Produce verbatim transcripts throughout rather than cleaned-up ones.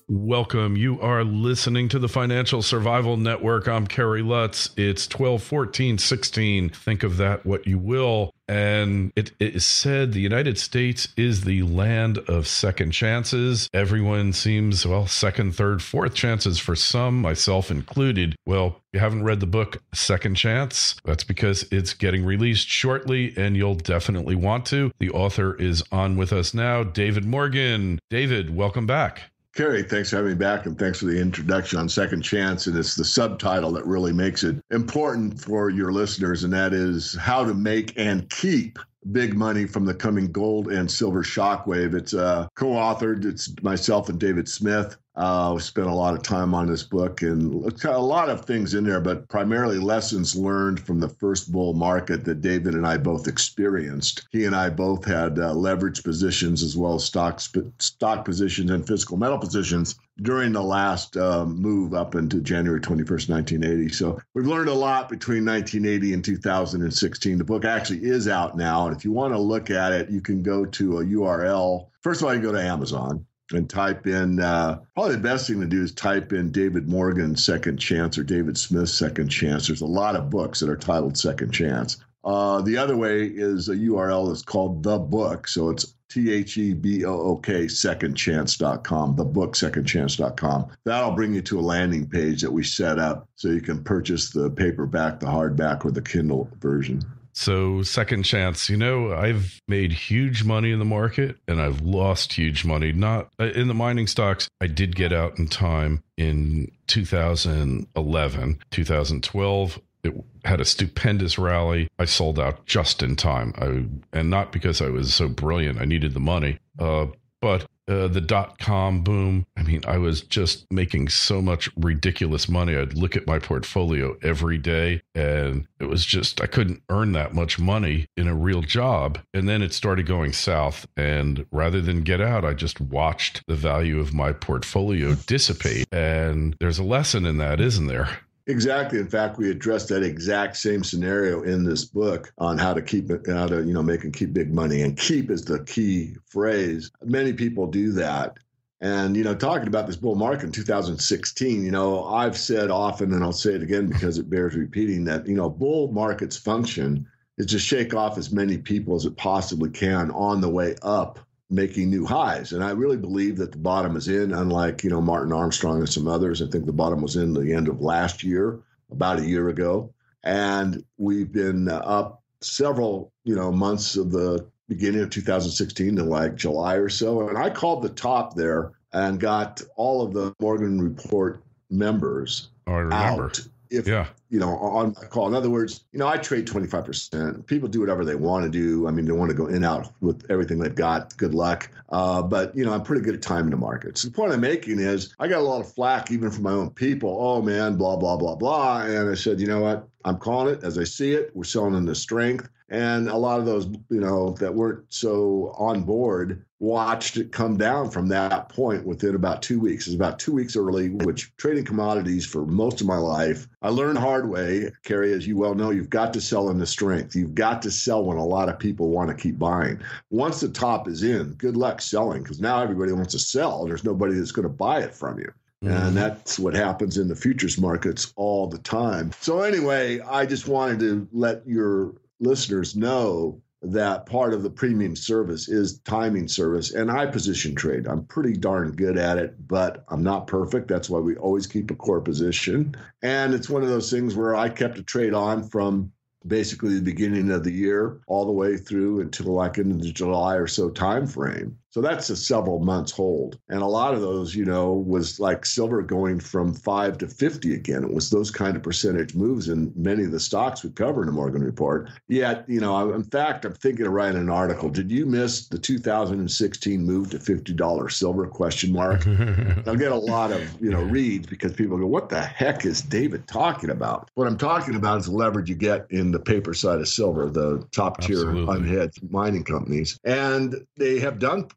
Welcome. You are listening to the Financial Survival Network. I'm Kerry Lutz. It's twelve fourteen sixteen. Think of that what you will. And it, it is said the United States is the land of second chances. Everyone seems, well, second, third, fourth chances for some, myself included. Well, if you haven't read the book Second Chance, that's because it's getting released shortly and you'll definitely want to. The author is on with us now, David Morgan. David, welcome back. Kerry, thanks for having me back, and thanks for the introduction on Second Chance. And it's the subtitle that really makes it important for your listeners, and that is how to make and keep big money from the coming gold and silver shockwave. It's uh, co-authored. It's myself and David Smith. Uh, we spent a lot of time on this book, and it's got a lot of things in there, but primarily lessons learned from the first bull market that David and I both experienced. He and I both had uh, leverage positions as well as stock, stock positions and physical metal positions during the last uh, move up into January twenty-first, nineteen eighty. So we've learned a lot between nineteen eighty and two thousand sixteen. The book actually is out now, and if you want to look at it, you can go to a U R L. First of all, you go to Amazon and type in, uh, probably the best thing to do is type in David Morgan's Second Chance or David Smith's Second Chance. There's a lot of books that are titled Second Chance. Uh, the other way is a U R L that's called The Book. So it's T H E B O O K, second chance dot com, the book, second chance dot com. That'll bring you to a landing page that we set up so you can purchase the paperback, the hardback, or the Kindle version. So Second Chance, you know, I've made huge money in the market and I've lost huge money. Not in the mining stocks. I did get out in time in two thousand eleven, two thousand twelve. It had a stupendous rally. I sold out just in time. I, and not because I was so brilliant. I needed the money. Uh, but uh, the dot-com boom, I mean, I was just making so much ridiculous money. I'd look at my portfolio every day and it was just, I couldn't earn that much money in a real job. And then it started going south. And rather than get out, I just watched the value of my portfolio dissipate. And there's a lesson in that, isn't there? Exactly. In fact, we addressed that exact same scenario in this book on how to keep it, how to, you know, make and keep big money. And keep is the key phrase. Many people do that. And, you know, talking about this bull market in two thousand sixteen, you know, I've said often, and I'll say it again because it bears repeating, that, you know, bull market's function is to shake off as many people as it possibly can on the way up, making new highs. And I really believe that the bottom is in, unlike, you know, Martin Armstrong and some others. I think the bottom was in the end of last year, about a year ago. And we've been uh, up several, you know, months of the beginning of two thousand sixteen to like July or so. And I called the top there and got all of the Morgan Report members oh, I remember. out. If, yeah. you know, on my call. In other words, you know, I trade twenty-five percent. People do whatever they want to do. I mean, they want to go in, out with everything they've got. Good luck. Uh, but, you know, I'm pretty good at timing the markets. The point I'm making is I got a lot of flack even from my own people. Oh, man, blah, blah, blah, blah. And I said, you know what? I'm calling it as I see it. We're selling into strength. And a lot of those, you know, that weren't so on board watched it come down from that point within about two weeks. It was about two weeks early, which trading commodities for most of my life, I learned hard way, Kerry, as you well know, you've got to sell into strength. You've got to sell when a lot of people want to keep buying. Once the top is in, good luck selling, because now everybody wants to sell. There's nobody that's going to buy it from you. And that's what happens in the futures markets all the time. So anyway, I just wanted to let your listeners know that part of the premium service is timing service, and I position trade. I'm pretty darn good at it, but I'm not perfect. That's why we always keep a core position. And it's one of those things where I kept a trade on from basically the beginning of the year all the way through until like into the July or so time frame. So that's a several months hold. And a lot of those, you know, was like silver going from five to fifty again. It was those kind of percentage moves in many of the stocks we cover in the Morgan Report. Yet, you know, in fact, I'm thinking of writing an article. Did you miss the two thousand sixteen move to fifty dollars silver question mark? I'll get a lot of, you know, reads because people go, what the heck is David talking about? What I'm talking about is the leverage you get in the paper side of silver, the top tier unhedged mining companies. And they have done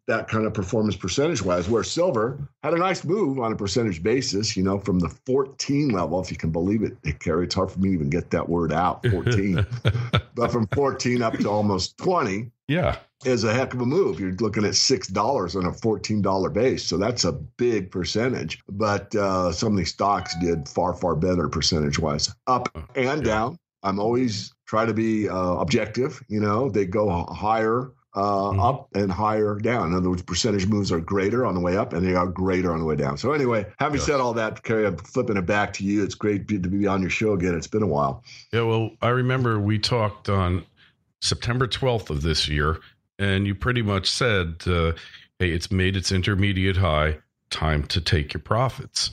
that kind of performance percentage-wise, where silver had a nice move on a percentage basis, you know, from the fourteen level, if you can believe it, it Kerry, it's hard for me to even get that word out, fourteen. But from fourteen up to almost twenty. Yeah. Is a heck of a move. You're looking at six dollars on a fourteen dollar base. So that's a big percentage. But uh, some of these stocks did far, far better percentage-wise, up and yeah. down. I'm always try to be uh, objective. You know, they go higher uh, mm-hmm. up and higher down. In other words, percentage moves are greater on the way up and they are greater on the way down. So anyway, having yes. said all that, Kerry, I'm flipping it back to you. It's great to be on your show again. It's been a while. Yeah, well, I remember we talked on September twelfth of this year, and you pretty much said, uh, hey, it's made its intermediate high, time to take your profits.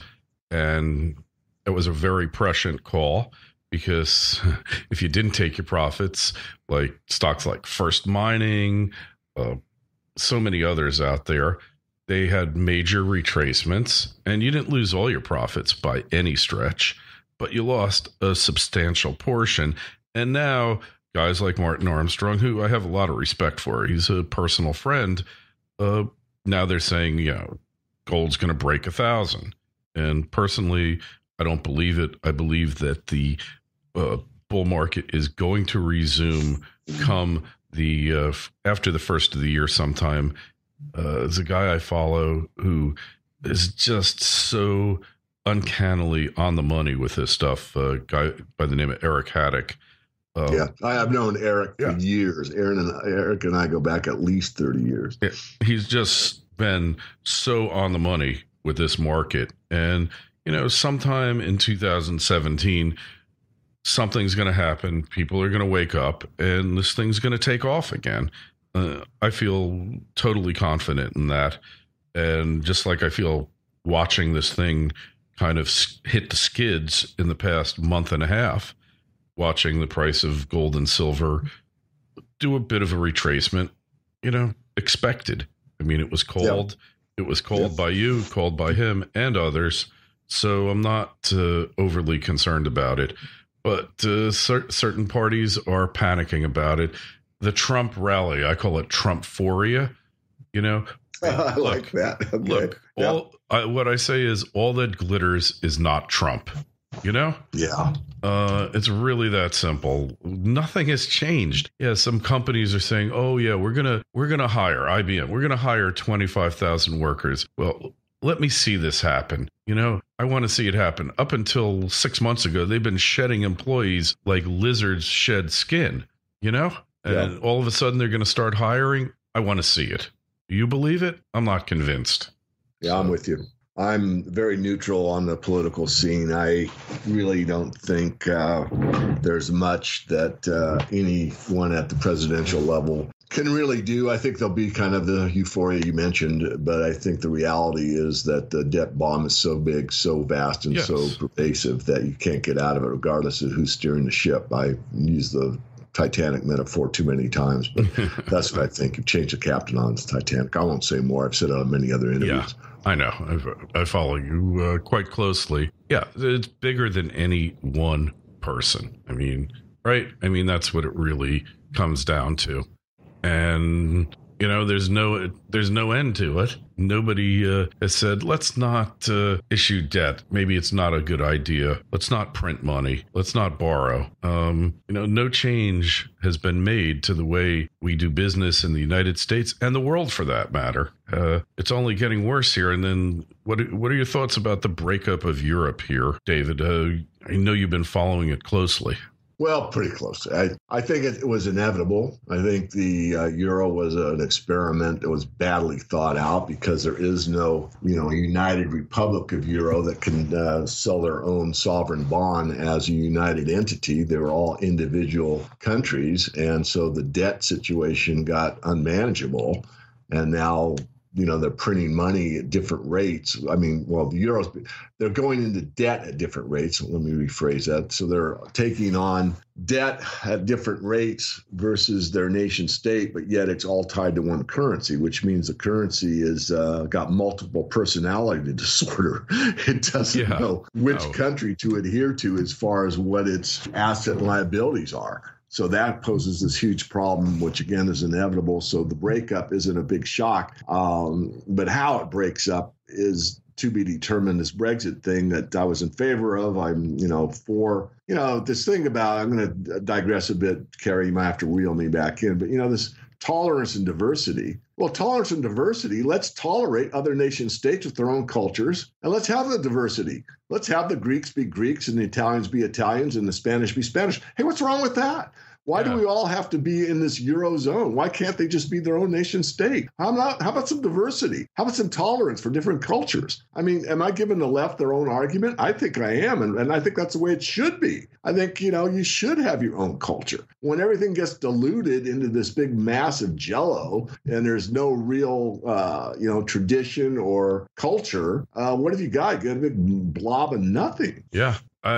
And it was a very prescient call, because if you didn't take your profits, like stocks like First Mining, uh, so many others out there, they had major retracements, and you didn't lose all your profits by any stretch, but you lost a substantial portion. And now guys like Martin Armstrong, who I have a lot of respect for, he's a personal friend. Uh, now they're saying, you know, gold's going to break a thousand. And personally, I don't believe it. I believe that the uh, bull market is going to resume come the uh, after the first of the year sometime. Uh, there's a guy I follow who is just so uncannily on the money with this stuff. A guy by the name of Eric Haddock. Uh, yeah, I have known Eric for yeah. years. Aaron and Eric and I go back at least thirty years. Yeah, he's just been so on the money with this market. And, you know, sometime in two thousand seventeen, something's going to happen. People are going to wake up and this thing's going to take off again. Uh, I feel totally confident in that. And just like I feel watching this thing kind of hit the skids in the past month and a half, watching the price of gold and silver do a bit of a retracement, you know, expected. I mean, it was called, yeah. it was called yeah. by you, called by him and others. So I'm not uh, overly concerned about it, but uh, cer- certain parties are panicking about it. The Trump rally, I call it Trumphoria, you know. I look, like that. Okay. Look, yeah. all I, what I say is all that glitters is not Trump. You know? Yeah. Uh, it's really that simple. Nothing has changed. Yeah, some companies are saying, "Oh yeah, we're gonna we're gonna hire I B M. We're gonna hire twenty-five thousand workers." Well, let me see this happen. You know, I want to see it happen. Up until six months ago, they've been shedding employees like lizards shed skin. You know, and yeah. all of a sudden they're going to start hiring. I want to see it. Do you believe it? I'm not convinced. Yeah, I'm with you. I'm very neutral on the political scene. I really don't think uh, there's much that uh, anyone at the presidential level can really do. I think there'll be kind of the euphoria you mentioned, but I think the reality is that the debt bomb is so big, so vast, and yes. so pervasive that you can't get out of it regardless of who's steering the ship. I use the Titanic metaphor too many times, but that's what I think. You change the captain on the Titanic. I won't say more. I've said it on many other interviews. Yeah. I know. I've, I follow you uh, quite closely. Yeah, it's bigger than any one person. I mean, right? I mean, that's what it really comes down to. And, you know, there's no there's no end to it. Nobody uh, has said, let's not uh, issue debt. Maybe it's not a good idea. Let's not print money. Let's not borrow. Um, you know, no change has been made to the way we do business in the United States and the world, for that matter. Uh, it's only getting worse here. And then what, what are your thoughts about the breakup of Europe here, David? Uh, I know you've been following it closely. Well, pretty close. I, I think it was inevitable. I think the uh, euro was an experiment that was badly thought out because there is no, you know, United Republic of Euro that can uh, sell their own sovereign bond as a united entity. They were all individual countries. And so the debt situation got unmanageable. And now, you know, they're printing money at different rates. I mean, well, the euros, they're going into debt at different rates. Let me rephrase that. So they're taking on debt at different rates versus their nation state, but yet it's all tied to one currency, which means the currency is uh, got multiple personality disorder. It doesn't yeah. know which no. country to adhere to as far as what its asset and liabilities are. So that poses this huge problem, which again is inevitable. So the breakup isn't a big shock. Um, but how it breaks up is to be determined. This Brexit thing that I was in favor of, I'm, you know, for, you know, this thing about, I'm going to digress a bit, Kerry, you might have to reel me back in, but, you know, this tolerance and diversity. Well, tolerance and diversity, let's tolerate other nation states with their own cultures, and let's have the diversity. Let's have the Greeks be Greeks and the Italians be Italians and the Spanish be Spanish. Hey, what's wrong with that? Why yeah. do we all have to be in this Eurozone? Why can't they just be their own nation state? How about, how about some diversity? How about some tolerance for different cultures? I mean, am I giving the left their own argument? I think I am, and, and I think that's the way it should be. I think, you know, you should have your own culture. When everything gets diluted into this big massive jello and there's no real, uh, you know, tradition or culture, uh, what have you got? You got a big blob of nothing. Yeah.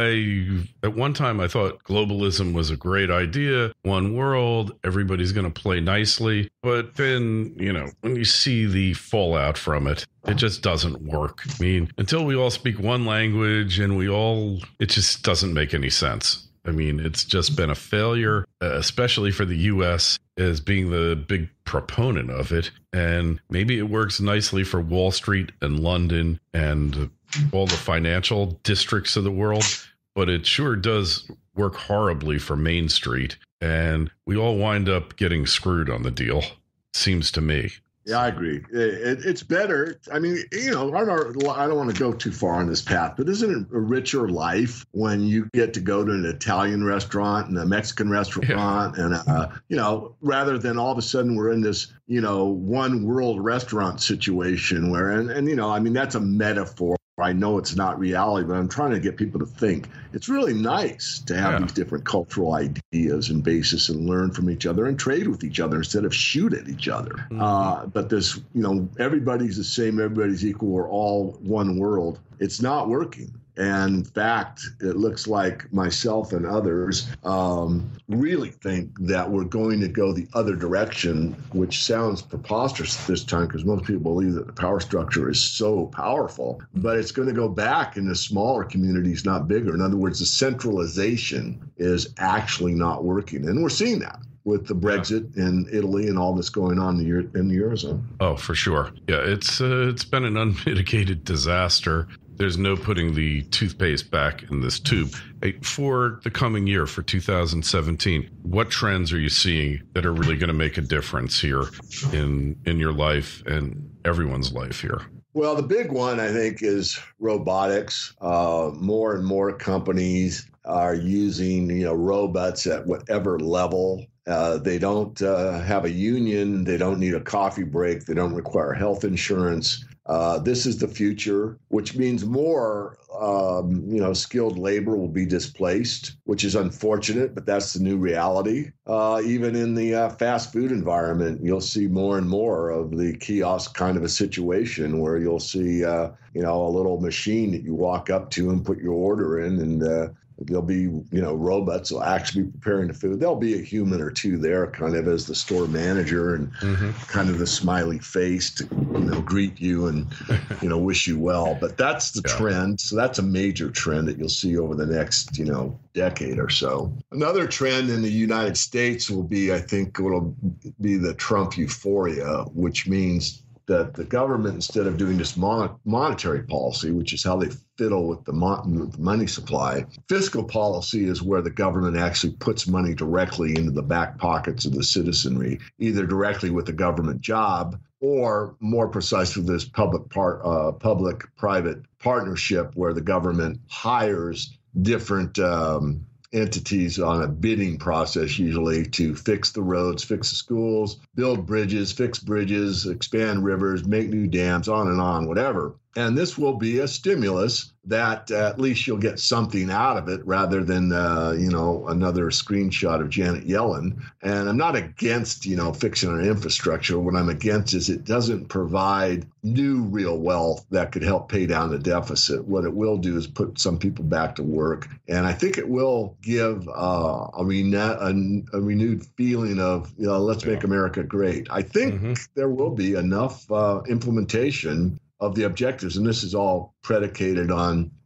I, at one time, I thought globalism was a great idea. One world, everybody's going to play nicely. But then, you know, when you see the fallout from it, it just doesn't work. I mean, until we all speak one language and we all, it just doesn't make any sense. I mean, it's just been a failure, especially for the U S as being the big proponent of it. And maybe it works nicely for Wall Street and London and all the financial districts of the world, but it sure does work horribly for Main Street. And we all wind up getting screwed on the deal, seems to me. Yeah, I agree. It, it's better. I mean, you know, I don't, I don't want to go too far on this path, but isn't it a richer life when you get to go to an Italian restaurant and a Mexican restaurant yeah. and, uh, you know, rather than all of a sudden we're in this, you know, one world restaurant situation where, and, and you know, I mean, that's a metaphor. I know it's not reality, but I'm trying to get people to think. It's really nice to have yeah. these different cultural ideas and basis and learn from each other and trade with each other instead of shoot at each other. Mm-hmm. Uh, but this, you know, everybody's the same, everybody's equal, we're all one world. It's not working. And in fact, it looks like myself and others um, really think that we're going to go the other direction, which sounds preposterous at this time because most people believe that the power structure is so powerful. But it's going to go back into smaller communities, not bigger. In other words, the centralization is actually not working. And we're seeing that with the Brexit yeah. in Italy and all this going on in the, Euro- in the Eurozone. Oh, for sure. Yeah, it's uh, it's been an unmitigated disaster. There's no putting the toothpaste back in this tube. Hey, for the coming year, for two thousand seventeen, what trends are you seeing that are really going to make a difference here in in your life and everyone's life here? Well, the big one, I think, is robotics. Uh, more and more companies are using, you know, robots at whatever level. Uh, they don't uh, have a union. They don't need a coffee break. They don't require health insurance. Uh, this is the future, which means more, um, you know, skilled labor will be displaced, which is unfortunate, but that's the new reality. Uh, even in the uh, fast food environment, you'll see more and more of the kiosk kind of a situation where you'll see, uh, you know, a little machine that you walk up to and put your order in, and uh, there'll be, you know, robots will actually be preparing the food. There'll be a human or two there kind of as the store manager and mm-hmm. kind of the smiley face to, you know, greet you and, you know, wish you well. But that's the yeah. trend. So that's a major trend that you'll see over the next, you know, decade or so. Another trend in the United States will be, I think, will be the Trump euphoria, which means that the government, instead of doing this mon- monetary policy, which is how they fiddle with the, mon- with the money supply, fiscal policy is where the government actually puts money directly into the back pockets of the citizenry, either directly with the government job or more precisely this public part, uh, public-private partnership where the government hires different um, entities on a bidding process, usually to fix the roads, fix the schools, build bridges, fix bridges, expand rivers, make new dams, on and on, whatever. And this will be a stimulus that uh, at least you'll get something out of it rather than, uh, you know, another screenshot of Janet Yellen. And I'm not against, you know, fixing our infrastructure. What I'm against is it doesn't provide new real wealth that could help pay down the deficit. What it will do is put some people back to work. And I think it will give uh, a, rene- a, a renewed feeling of, you know, let's yeah. make America great. I think mm-hmm. there will be enough uh, implementation of the objectives, and this is all predicated on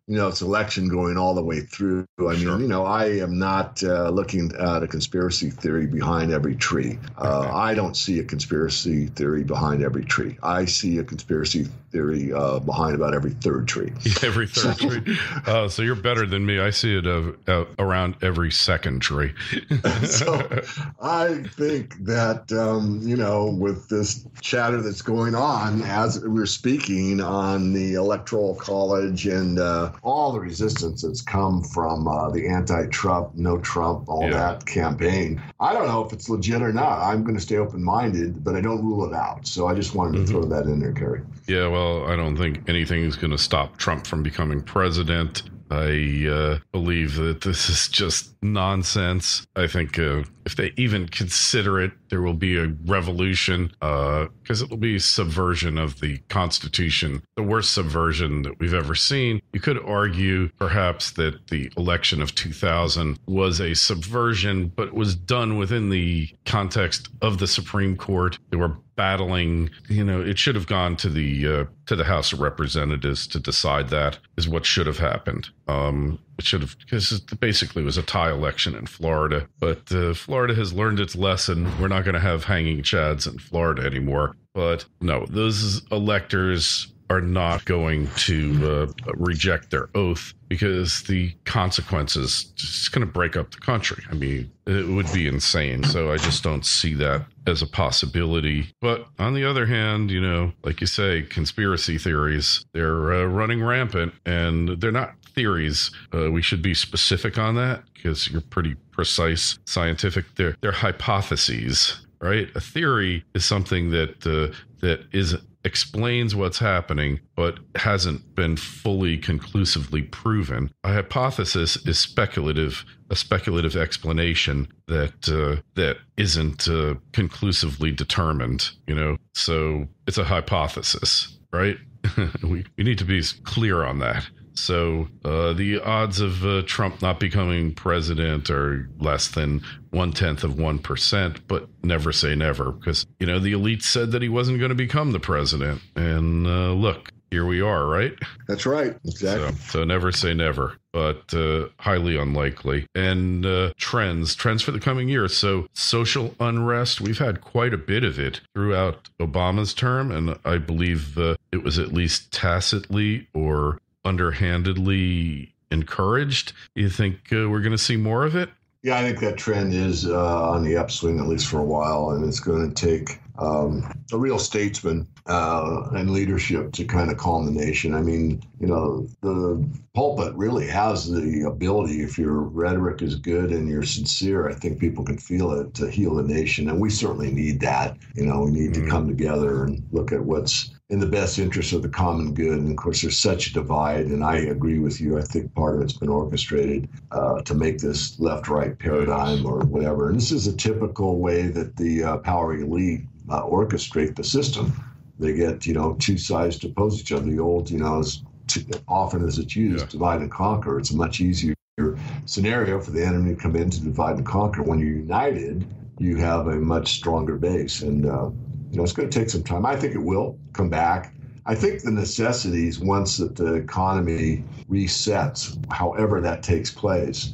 you know, it's election going all the way through. I mean, Sure. you know, I am not uh, looking at a conspiracy theory behind every tree. Uh, I don't see a conspiracy theory behind every tree. I see a conspiracy theory uh, behind about every third tree. Every third So- tree. Uh, so you're better than me. I see it uh, uh, around every second tree. So I think that, um, you know, with this chatter that's going on as we're speaking on the Electoral College and uh, all the resistance that's come from uh, the anti-Trump, no Trump, all Yeah. that campaign, I don't know if it's legit or not. I'm going to stay open-minded, but I don't rule it out. So I just wanted to Mhm. throw that in there, Kerry. Yeah, well, I don't think anything is going to stop Trump from becoming president. I uh, believe that this is just nonsense. I think uh, if they even consider it, there will be a revolution because it will be subversion of the Constitution, the worst subversion that we've ever seen. You could argue perhaps that the election of two thousand was a subversion, but was done within the context of the Supreme Court. They were battling, you know, it should have gone to the uh, to the House of Representatives to decide that is what should have happened. Um, it should have, because it basically was a tie election in Florida, but uh, Florida has learned its lesson. We're not going to have hanging chads in Florida anymore. But no, those electors are not going to uh, reject their oath because the consequences just going to break up the country. I mean, it would be insane. So I just don't see that as a possibility. But on the other hand, you know, like you say, conspiracy theories, they're uh, running rampant, and they're not theories. Uh, we should be specific on that because you're pretty precise scientific. They're, they're hypotheses, right? A theory is something that uh, that is explains what's happening, but hasn't been fully conclusively proven. A hypothesis is speculative, a speculative explanation that uh, that isn't uh, conclusively determined, you know? So it's a hypothesis, right? we, we need to be clear on that. So uh, the odds of uh, Trump not becoming president are less than one tenth of one percent, but never say never, because, you know, the elite said that he wasn't going to become the president. And uh, look, here we are, right? That's right. Exactly. So, so never say never, but uh, highly unlikely. And uh, trends, trends for the coming year. So social unrest, we've had quite a bit of it throughout Obama's term. And I believe uh, it was at least tacitly or underhandedly encouraged. You think uh, we're going to see more of it? Yeah, I think that trend is uh, on the upswing, at least for a while, and it's going to take um, a real statesman uh, and leadership to kind of calm the nation. I mean, you know, the pulpit really has the ability, if your rhetoric is good and you're sincere, I think people can feel it, to heal the nation. And we certainly need that. You know, we need mm-hmm. to come together and look at what's in the best interest of the common good. And of course, there's such a divide, and I agree with you. I think part of it's been orchestrated uh, to make this left-right paradigm or whatever. And this is a typical way that the uh, power elite uh, orchestrate the system. They get, you know, two sides to oppose each other. The old, you know, as too often as it's used, yeah. divide and conquer. It's a much easier scenario for the enemy to come in to divide and conquer. When you're united, you have a much stronger base. And, uh, you know, it's going to take some time. I think it will come back. I think the necessities, once that the economy resets, however that takes place,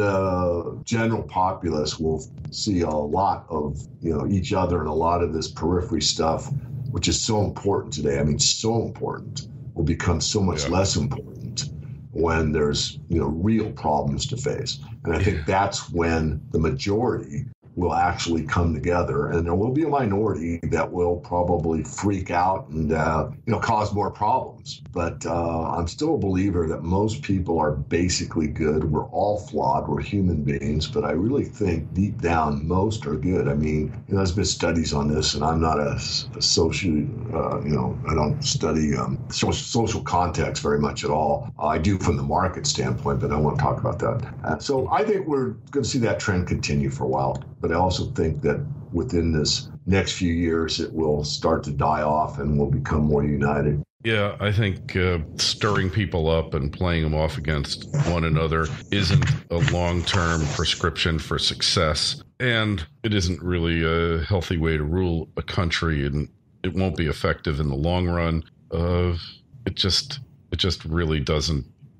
the general populace will see a lot of, you know, each other and a lot of this periphery stuff, which is so important today. I mean, so important, will become so much yeah. less important when there's, you know, real problems to face. And I think that's when the majority will actually come together, and there will be a minority that will probably freak out and uh, you know, cause more problems. But uh, I'm still a believer that most people are basically good. We're all flawed. We're human beings, but I really think deep down most are good. I mean, you know, there's been studies on this, and I'm not a, a social, uh, you know, I don't study um, social, social context very much at all. Uh, I do from the market standpoint, but I don't want to talk about that. Uh, so I think we're going to see that trend continue for a while. But I also think that within this next few years, it will start to die off and we'll become more united. Yeah, I think uh, stirring people up and playing them off against one another isn't a long-term prescription for success. And it isn't really a healthy way to rule a country, and it won't be effective in the long run. Uh, it just, it just really doesn't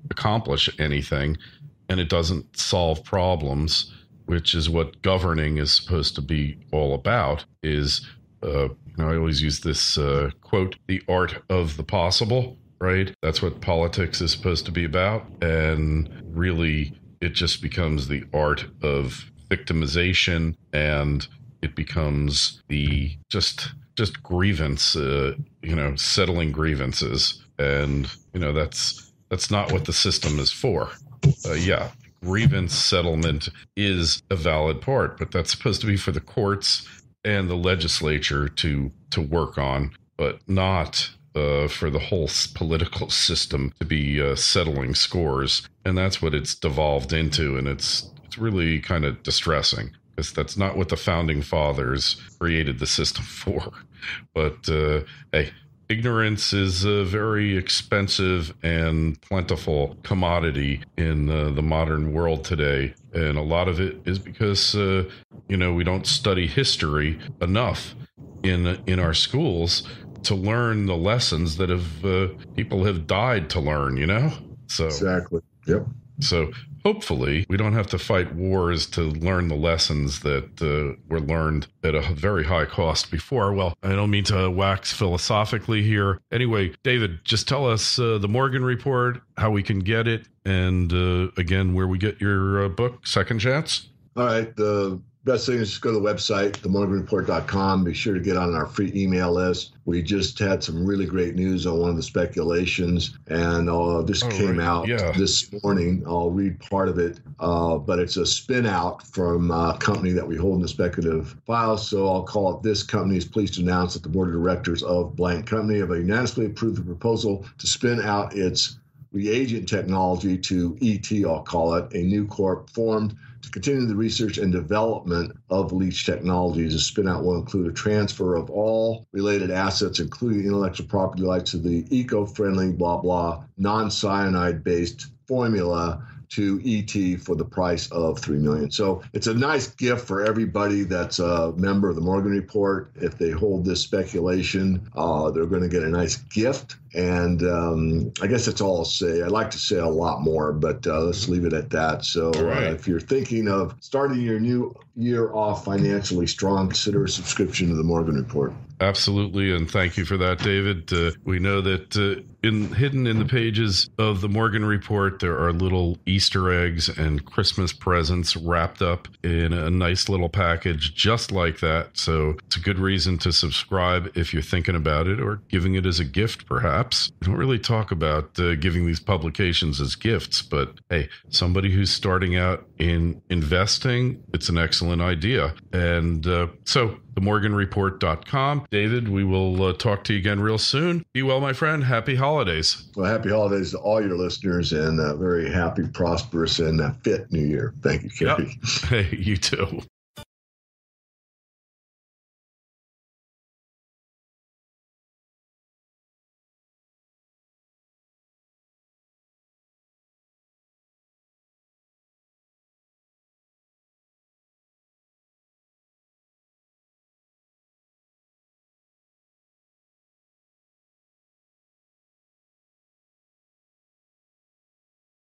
accomplish anything, and it doesn't solve problems, which is what governing is supposed to be all about. Is uh, you know, I always use this uh, quote, "The art of the possible." Right? That's what politics is supposed to be about, and really, it just becomes the art of victimization, and it becomes the just just grievance, uh, you know, settling grievances, and you know that's that's not what the system is for. Uh, yeah, grievance settlement is a valid part, but that's supposed to be for the courts and the legislature to to work on, but not uh, for the whole political system to be uh, settling scores. And that's what it's devolved into, and it's it's really kind of distressing, because that's not what the founding fathers created the system for. But uh, hey, ignorance is a very expensive and plentiful commodity in uh, the modern world today. And a lot of it is because, uh, you know, we don't study history enough in in our schools to learn the lessons that have uh, people have died to learn, you know? So exactly. Yep. So hopefully we don't have to fight wars to learn the lessons that uh, were learned at a very high cost before. Well, I don't mean to wax philosophically here. Anyway, David, just tell us uh, the Morgan Report, how we can get it, and uh, again, where we get your uh, book, Second Chance. All right. The best thing is just go to the website, the morgan report dot com. Be sure to get on our free email list. We just had some really great news on one of the speculations, and uh, this oh, came right. out yeah. this morning. I'll read part of it, uh, but it's a spin out from a company that we hold in the speculative file. So I'll call it, "This company is pleased to announce that the board of directors of blank company have unanimously approved the proposal to spin out its reagent technology to E T, I'll call it, a new corp formed to continue the research and development of leach technologies. The spin-out will include a transfer of all related assets, including intellectual property rights to the eco-friendly, blah, blah, non-cyanide-based formula to E T for the price of three million dollars. So it's a nice gift for everybody that's a member of the Morgan Report. If they hold this speculation, uh, they're going to get a nice gift. And um, I guess that's all I'll say. I'd like to say a lot more, but uh, let's leave it at that. So right. uh, if you're thinking of starting your new year off financially strong, consider a subscription to the Morgan Report. Absolutely, and thank you for that, David. Uh, we know that uh, in hidden in the pages of the Morgan Report, there are little Easter eggs and Christmas presents wrapped up in a nice little package just like that. So it's a good reason to subscribe if you're thinking about it, or giving it as a gift, perhaps. We don't really talk about uh, giving these publications as gifts, but hey, somebody who's starting out in investing, it's an excellent idea. And uh, so the morgan report dot com. David, we will uh, talk to you again real soon. Be well, my friend. Happy holidays. Well, happy holidays to all your listeners, and a very happy, prosperous, and uh, fit new year. Thank you, Kerry. Yep. Hey, you too.